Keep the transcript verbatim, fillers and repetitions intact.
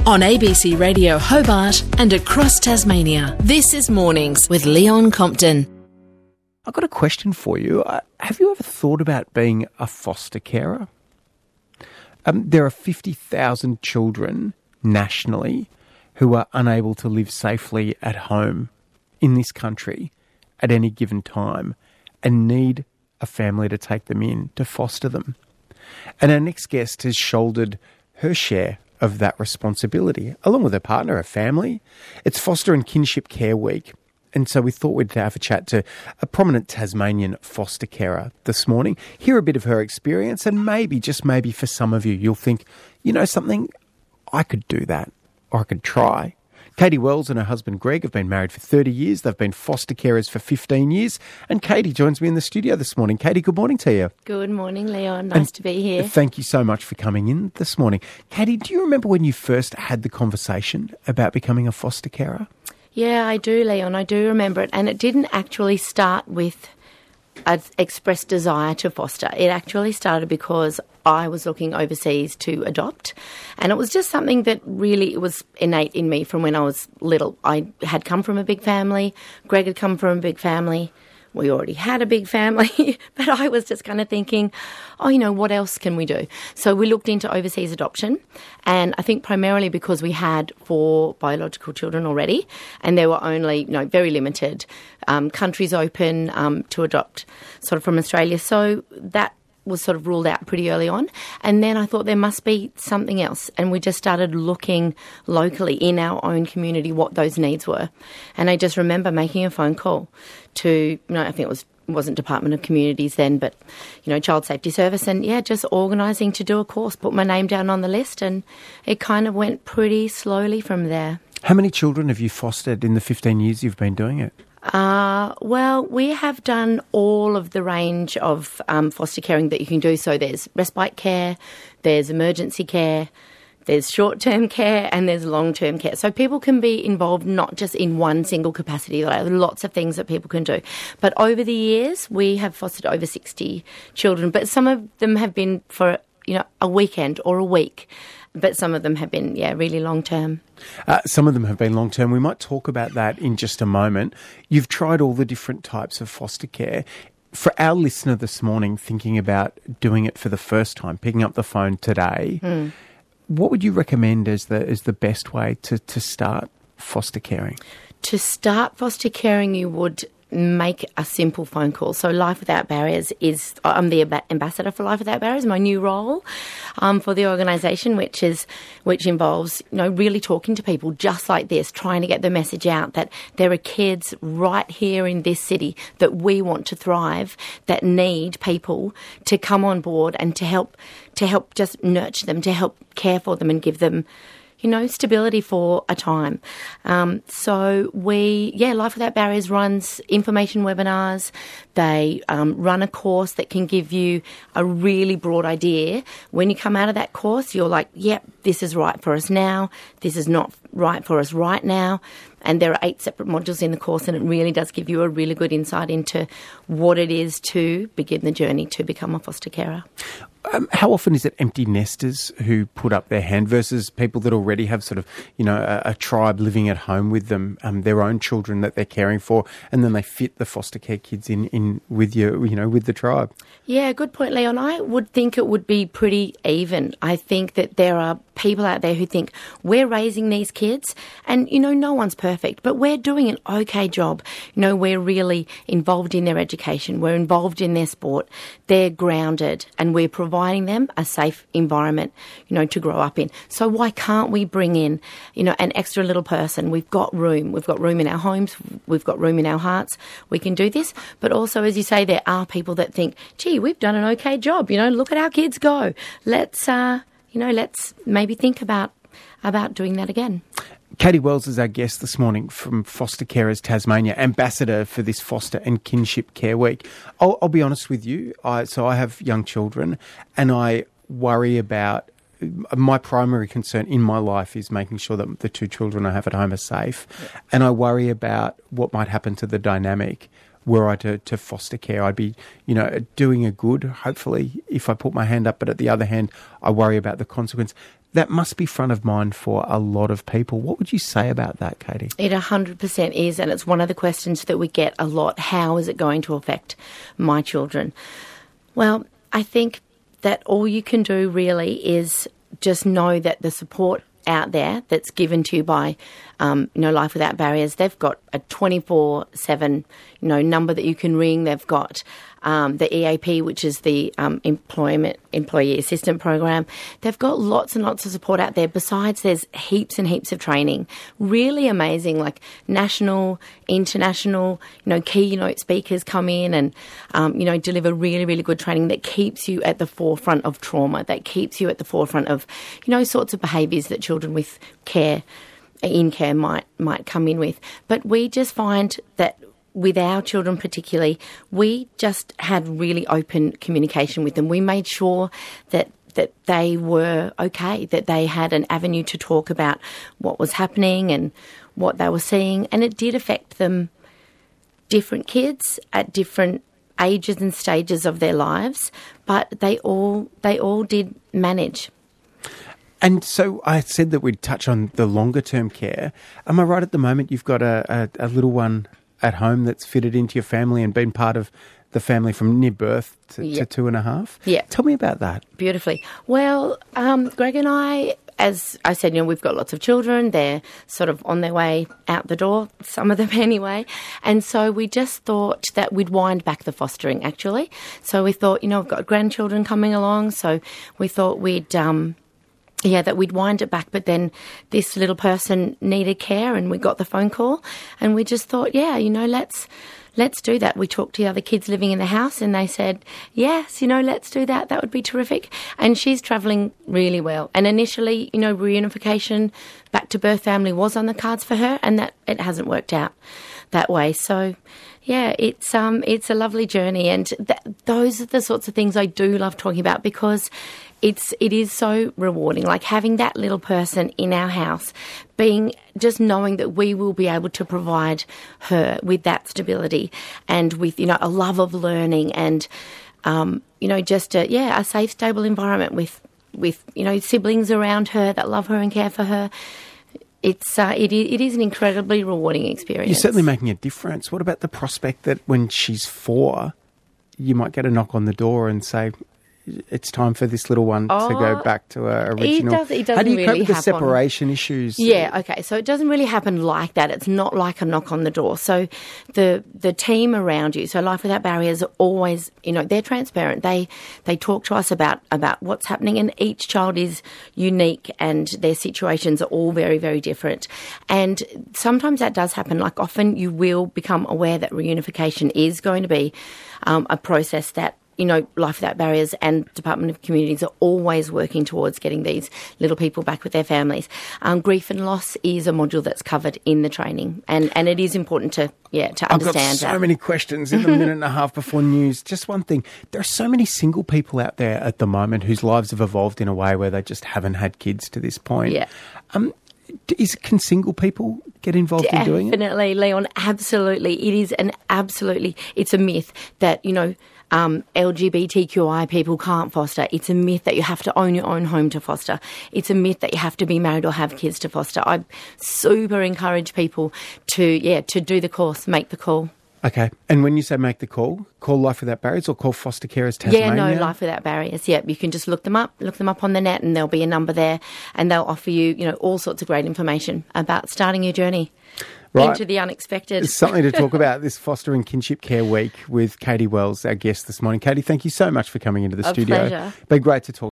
On A B C Radio Hobart and across Tasmania. This is Mornings with Leon Compton. I've got a question for you. Uh, have you ever thought about being a foster carer? Um, there are fifty thousand children nationally who are unable to live safely at home in this country at any given time and need a family to take them in, to foster them. And our next guest has shouldered her share of that responsibility, along with her partner, her family. It's Foster and Kinship Care Week. And so we thought we'd have a chat to a prominent Tasmanian foster carer this morning, hear a bit of her experience, and maybe, just maybe for some of you, you'll think, you know something, I could do that, or I could try. Katie Wells and her husband Greg have been married for thirty years. They've been foster carers for fifteen years. And Katie joins me in the studio this morning. Katie, good morning to you. Good morning, Leon. Nice and to be here. Thank you so much for coming in this morning. Katie, do you remember when you first had the conversation about becoming a foster carer? Yeah, I do, Leon. I do remember it. And it didn't actually start with an expressed desire to foster. It actually started because I was looking overseas to adopt. And it was just something that really was innate in me from when I was little. I had come from a big family. Greg had come from a big family. We already had a big family, but I was just kind of thinking, oh, you know, what else can we do? So we looked into overseas adoption, and I think primarily because we had four biological children already, and there were only, you know, very limited um, countries open um, to adopt sort of from Australia. So that was sort of ruled out pretty early on. And then I thought there must be something else. And we just started looking locally in our own community what those needs were. And I just remember making a phone call to, you know, I think it was, wasn't Department of Communities then, but, you know, Child Safety Service. And, yeah, just organising to do a course, put my name down on the list. And it kind of went pretty slowly from there. How many children have you fostered in the fifteen years you've been doing it? Uh, well, we have done all of the range of um, foster caring that you can do. So there's respite care, there's emergency care, there's short-term care, and there's long-term care. So people can be involved not just in one single capacity. There are lots of things that people can do. But over the years, we have fostered over sixty children, but some of them have been for, you know, a weekend or a week. But some of them have been, yeah, really long-term. Uh, some of them have been long-term. We might talk about that in just a moment. You've tried all the different types of foster care. For our listener this morning thinking about doing it for the first time, picking up the phone today, mm. what would you recommend as the as the best way to, to start foster caring? To start foster caring, you would make a simple phone call. So Life Without Barriers is, I'm the ambassador for Life Without Barriers, my new role um, for the organisation, which is which involves, you know, really talking to people just like this, trying to get the message out that there are kids right here in this city that we want to thrive, that need people to come on board and to help to help just nurture them, to help care for them and give them, you know, stability for a time. Um, so we, yeah, Life Without Barriers runs information webinars. They um, run a course that can give you a really broad idea. When you come out of that course, you're like, yep, this is right for us now. This is not right for us right now. And there are eight separate modules in the course, and it really does give you a really good insight into what it is to begin the journey to become a foster carer. Um, how often is it empty nesters who put up their hand versus people that already have sort of, you know, a, a tribe living at home with them, um, their own children that they're caring for, and then they fit the foster care kids in, in with you, you know, with the tribe? Yeah, good point, Leon. I would think it would be pretty even. I think that there are people out there who think we're raising these kids and, you know, no one's perfect, but we're doing an okay job. You know, we're really involved in their education. We're involved in their sport. They're grounded and we're providing them a safe environment, you know, to grow up in. So why can't we bring in, you know, an extra little person? We've got room. We've got room in our homes. We've got room in our hearts. We can do this. But also, as you say, there are people that think, gee, we've done an okay job. You know, look at our kids go. Let's, uh, you know, let's maybe think about about doing that again. Katie Wells is our guest this morning from Foster Carers Tasmania, ambassador for this Foster and Kinship Care Week. I'll, I'll be honest with you. I, so I have young children, and I worry about, my primary concern in my life is making sure that the two children I have at home are safe. Yeah. And I worry about what might happen to the dynamic were I to, to foster care. I'd be, you know, doing a good, hopefully, if I put my hand up. But at the other hand, I worry about the consequence. that must be front of mind for a lot of people. What would you say about that, Katie? It one hundred percent is, and it's one of the questions that we get a lot. How is it going to affect my children? Well, I think that all you can do really is just know that the support out there that's given to you by, um, you know, Life Without Barriers, they've got a twenty-four seven, you know, number that you can ring. They've got um, the E A P, which is the um, Employment Employee Assistance Program. They've got lots and lots of support out there. Besides, there's heaps and heaps of training. Really amazing, like national, international, you know, keynote speakers come in and, um, you know, deliver really, really good training that keeps you at the forefront of trauma, that keeps you at the forefront of, you know, sorts of behaviours that children with care, in care might might come in with. But we just find that with our children particularly, we just had really open communication with them. We made sure that that they were okay, that they had an avenue to talk about what was happening and what they were seeing. And it did affect them, different kids at different ages and stages of their lives, but they all they all did manage. And so I said that we'd touch on the longer term care. Am I right at the moment you've got a, a, a little one at home that's fitted into your family and been part of the family from near birth to, Yep. to two and a half? Yeah. Tell me about that. Beautifully. Well, um, Greg and I, as I said, you know, we've got lots of children. They're sort of on their way out the door, some of them anyway. And so we just thought that we'd wind back the fostering, actually. So we thought, you know, we've got grandchildren coming along. So we thought we'd... Um, Yeah, that we'd wind it back, but then this little person needed care and we got the phone call and we just thought, yeah, you know, let's let's do that. We talked to the other kids living in the house and they said, yes, you know, let's do that. That would be terrific. And she's travelling really well. And initially, you know, reunification, back to birth family was on the cards for her and that it hasn't worked out that way. So, yeah, it's um it's a lovely journey and th- those are the sorts of things I do love talking about because It's it is so rewarding, like having that little person in our house, being just knowing that we will be able to provide her with that stability and with, you know, a love of learning and, um, you know, just a, yeah, a safe, stable environment with, with, you know, siblings around her that love her and care for her. It's uh, it, it is an incredibly rewarding experience. You're certainly making a difference. What about the prospect that when she's four, you might get a knock on the door and say, it's time for this little one oh, to go back to her original... It, does, it doesn't How do you really cope with the happen. separation issues? Yeah, okay. So it doesn't really happen like that. It's not like a knock on the door. So the the team around you, so Life Without Barriers are always, you know, they're transparent. They they talk to us about, about what's happening and each child is unique and their situations are all very, very different. And sometimes that does happen. Like often you will become aware that reunification is going to be um, a process that, you know, Life Without Barriers and Department of Communities are always working towards getting these little people back with their families. Um, grief and loss is a module that's covered in the training, and, and it is important to yeah to understand that. I've got so that. many questions in the minute and a half before news. Just one thing, there are so many single people out there at the moment whose lives have evolved in a way where they just haven't had kids to this point. Yeah. Um, Is, can single people get involved in doing it? Definitely, Leon, absolutely. It is an absolutely, it's a myth that, you know, um, L G B T Q I people can't foster. It's a myth that you have to own your own home to foster. It's a myth that you have to be married or have kids to foster. I super encourage people to, yeah, to do the course, make the call. Okay. And when you say make the call, call Life Without Barriers or call Foster Carers Tasmania? Yeah, no, Life Without Barriers. Yeah, you can just look them up, look them up on the net and there'll be a number there and they'll offer you, you know, all sorts of great information about starting your journey right. into the unexpected. It's something to talk about this Foster and Kinship Care Week with Katie Wells, our guest this morning. Katie, thank you so much for coming into the A studio. pleasure. Been great to talk.